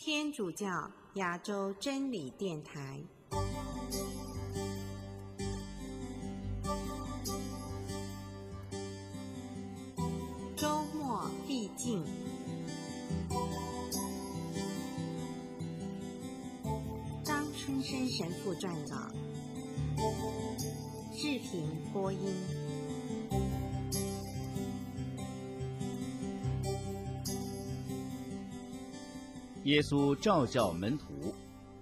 天主教亚洲真理电台。周末必进。张春生神父撰稿，视频播音。 耶稣召教门徒。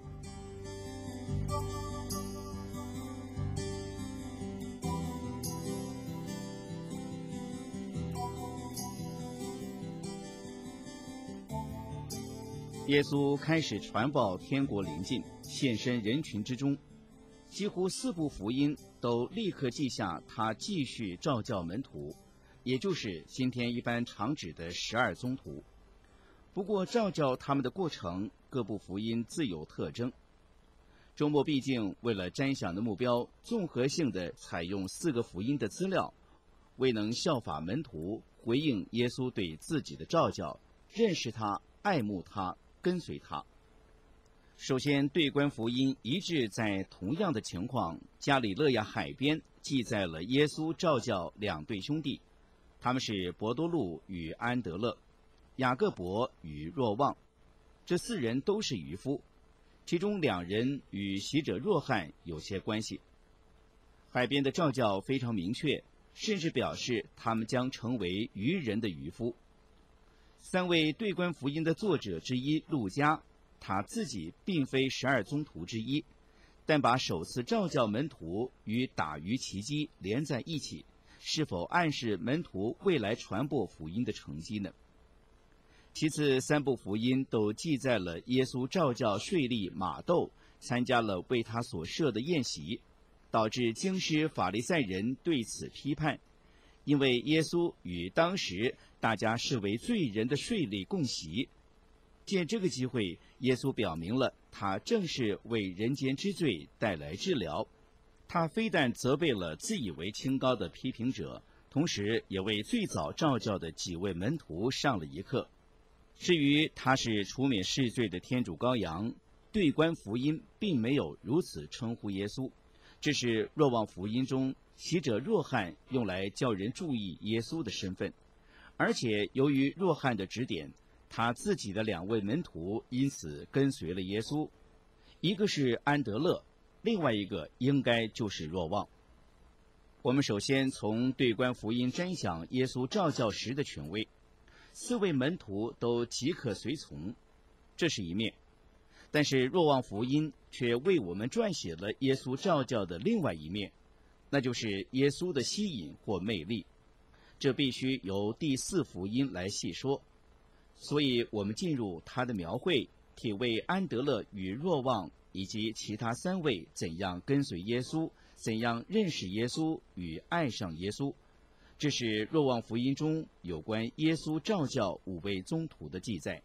耶稣开始传报天国临近，现身人群之中，几乎4部福音都立刻记下他继续召教门徒，也就是今天一般常指的12宗徒。不过召教他们的过程，各部福音自有特征。周末毕竟为了瞻想的目标，综合性的采用4个福音的资料，未能效法门徒回应耶稣对自己的召教，认识他，爱慕他，跟随他。首先，对观福音一致在同样的情况，加里勒亚海边记载了耶稣召教2对兄弟，他们是伯多禄与安德勒，雅各伯与若望，这4人都是渔夫，其中2人与洗者若翰有些关系。海边的召教非常明确，甚至表示他们将成为渔人的渔夫。3位对观福音的作者之一路加，他自己并非12宗徒之一，但把首次召教门徒与打鱼奇迹连在一起，是否暗示门徒未来传播福音的成绩呢？其次，3部福音都记载了耶稣召教税吏马窦参加了为他所设的宴席，导致经师法利赛人对此批判，因为耶稣与当时大家视为罪人的税吏共席。借这个机会，耶稣表明了他正是为人间之罪带来治疗。他非但责备了自以为清高的批评者，同时也为最早召教的几位门徒上了一课。至于他是除免世罪的天主羔羊，对观福音并没有如此称呼耶稣，这是若望福音中洗者若翰用来叫人注意耶稣的身份。而且由于若翰的指点，他自己的2位门徒因此跟随了耶稣，一个是安德勒，另外一个应该就是若望。我们首先从对观福音瞻想耶稣召教时的权威，4位门徒都即可随从，这是一面。但是若望福音却为我们撰写了耶稣召教的另外一面，那就是耶稣的吸引或魅力，这必须由第4福音来细说。所以我们进入他的描绘，体味安德勒与若望以及其他3位怎样跟随耶稣，怎样认识耶稣与爱上耶稣。这是若望福音中有关耶稣召教5位宗徒的记载。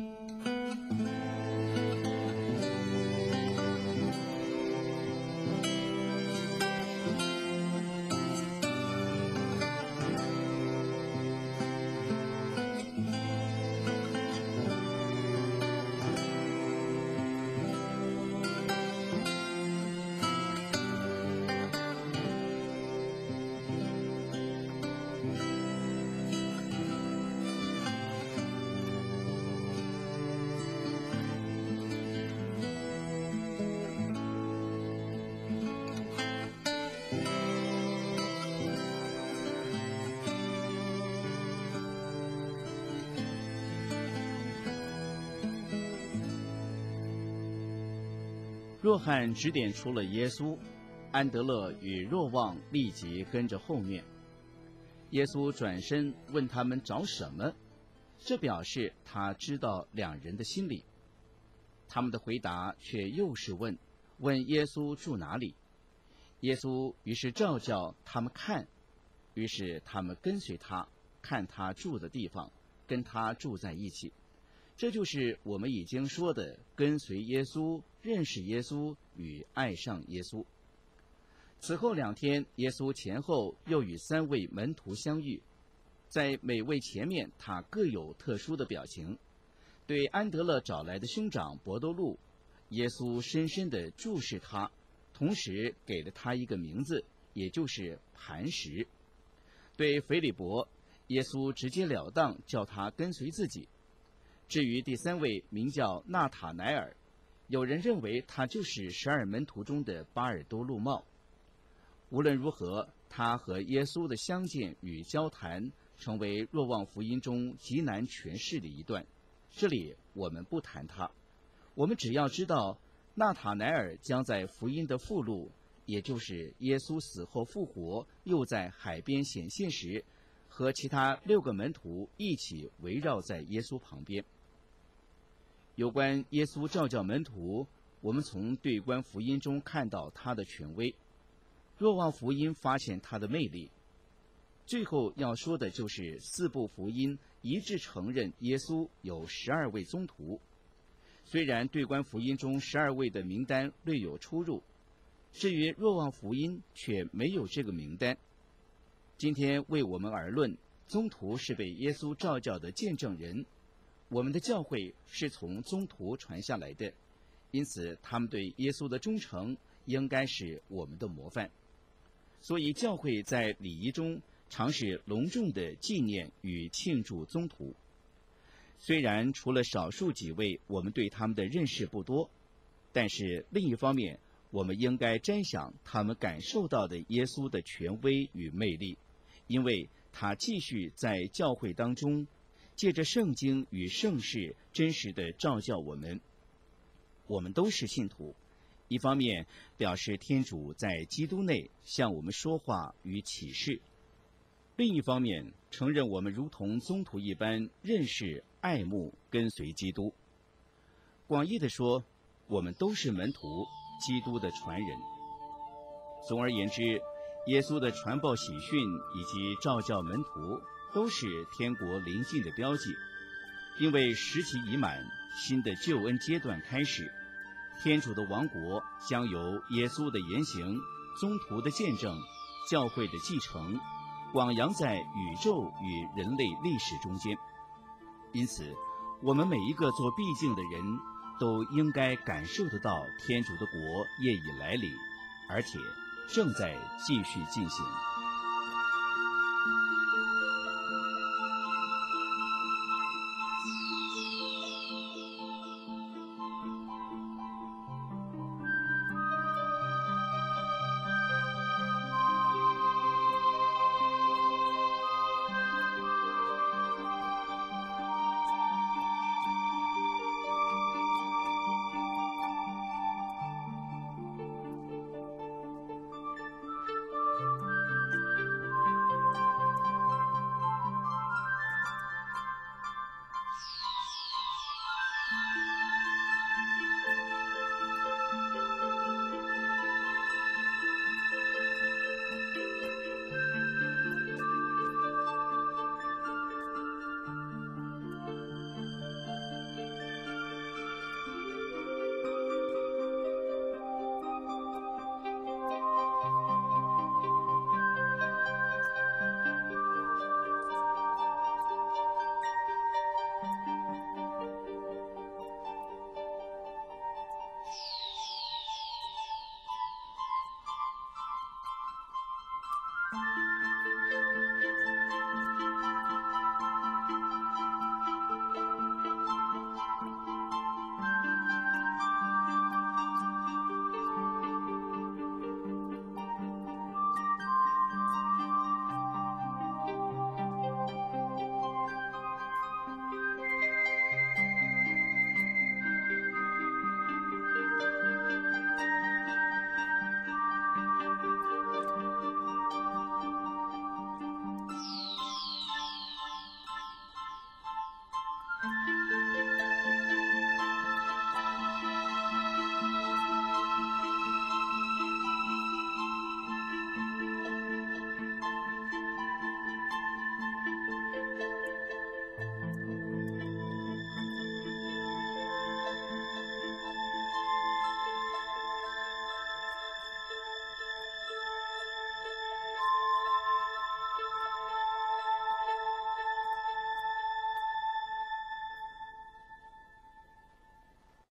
若翰指点出了耶稣，安德勒与若望立即跟着后面。耶稣转身问他们找什么，这表示他知道2人的心理。他们的回答却又是问耶稣住哪里。耶稣于是召叫他们看，于是他们跟随他，看他住的地方，跟他住在一起。这就是我们已经说的跟随耶稣、认识耶稣与爱上耶稣。此后2天，耶稣前后又与3位门徒相遇，在每位前面他各有特殊的表情。 对安德勒找来的兄长伯多禄，耶稣深深地注视他，同时给了他一个名字，也就是磐石。对腓利伯，耶稣直截了当叫他跟随自己。至于第三位名叫纳塔乃尔，有人认为他就是12门徒中的巴尔多禄茂。无论如何，他和耶稣的相见与交谈成为若望福音中极难诠释的一段，这里我们不谈他，我们只要知道纳塔乃尔将在福音的附录，也就是耶稣死后复活又在海边显现时，和其他6个门徒一起围绕在耶稣旁边。有关耶稣召教门徒，我们从对观福音中看到他的权威，若望福音发现他的魅力。最后要说的就是4部福音一致承认耶稣有12位宗徒。虽然对观福音中12位的名单略有出入，至于若望福音却没有这个名单。今天为我们而论，宗徒是被耶稣召教的见证人，我们的教会是从宗徒传下来的，因此他们对耶稣的忠诚应该是我们的模范。所以教会在礼仪中常是隆重的纪念与庆祝宗徒。虽然除了少数几位我们对他们的认识不多，但是另一方面，我们应该瞻想他们感受到的耶稣的权威与魅力，因为他继续在教会当中借着圣经与圣事真实的召教我们。我们都是信徒，一方面表示天主在基督内向我们说话与启示，另一方面承认我们如同宗徒一般认识、爱慕、跟随基督。广义地说，我们都是门徒，基督的传人。总而言之，耶稣的传报喜讯以及召教门徒都是天国临近的标记，因为时期已满，新的救恩阶段开始，天主的王国将由耶稣的言行、宗徒的见证、教会的继承广扬在宇宙与人类历史中间。因此，我们每一个做必经的人都应该感受得到天主的国业已来临，而且正在继续进行。